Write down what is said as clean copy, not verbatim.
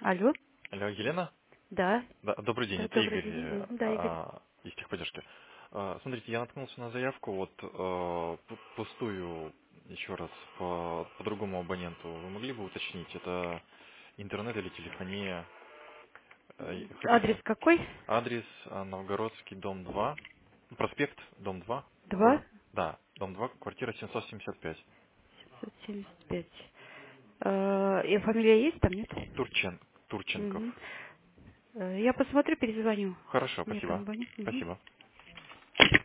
Алло? Алло, Елена? Да. Да, добрый день, Да, это добрый Игорь день. Да, Игорь. из техподдержки. Смотрите, я наткнулся на заявку, вот пустую еще раз по другому абоненту. Вы могли бы уточнить, это интернет или телефония? Адрес Хотите? какой? Адрес Новгородский, дом 2, проспект, дом 2, 2 да, дом 2, квартира 775. 775. И фамилия есть там, нет? Турченков. Мгм. Я посмотрю, перезвоню. Хорошо, Мне там спасибо. звонит. Мгм. Спасибо.